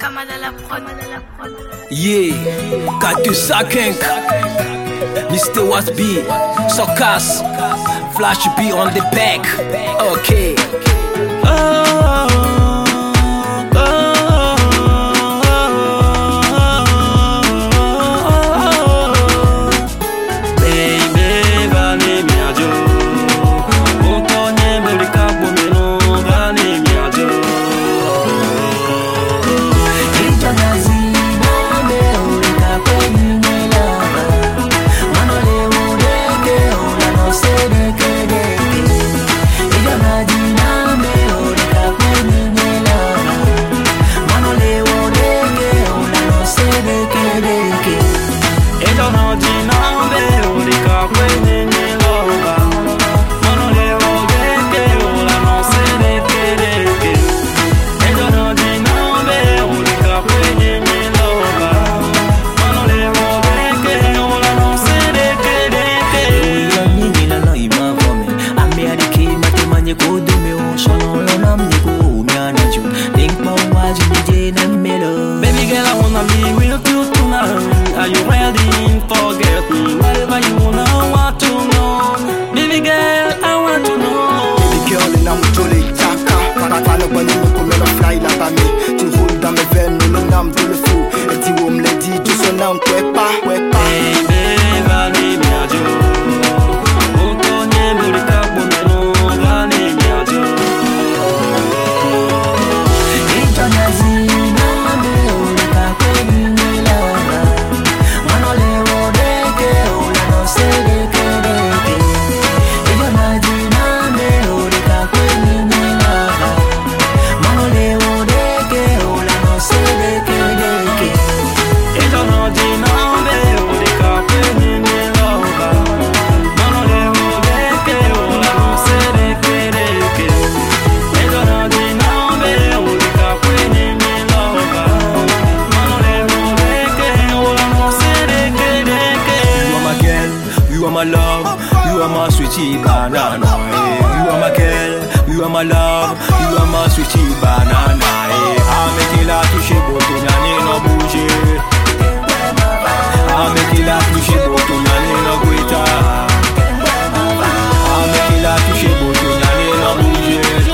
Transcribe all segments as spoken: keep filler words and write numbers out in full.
Yeah, Cactus Akenk, Mister Wasby, Socas, Flash B on the back. Okay. Oh, oh, oh, baby, vale minha jo. Otonye melika bomeno, vale minha jo. Baby girl, I wanna be with you tonight. Are you ready? Forget me. Whatever you wanna want to know. Baby girl, I want to know. Baby girl, in I'm jolly jacka. Para le bonne nous comme le fly la famille. Tu roules dans mes veines, nous l'âme tout le fou. Et tu me le dis, tu son âme, ouais pas, ouais pas. Baby, vale minha jo. Otonye melika bomeno, vale minha jo. My love, you are my sweetie banana. Eh. You are my girl, you are my love, you are my sweetie banana. Eh. Ameki la touche boto nyane no bouger. Ameki la touche boto nyane no gweta. Ameki la touche boto nyane no bouger.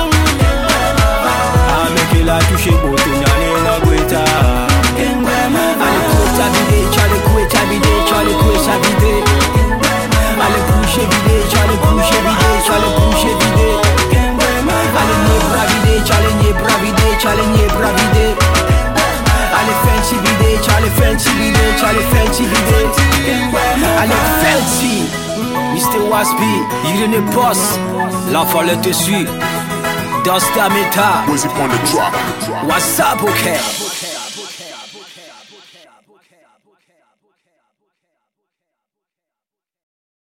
Ameki la touche boto nyane no gweta. Ale kweta bide, chale kweta bide, chale kweta bide. Allez boucher vidé, j'allais boucher vidé, j'allais boucher vidé. Allez nie bravidé, j'allais nie bravidé, j'allais nie bravidé. Allez fancy vidé, j'allais fancy vidé, j'allais fancy vidé. Allez fancy, Mister Wasby, il est le boss. L'enfant le dessus, dans ta méta. What's up, okay?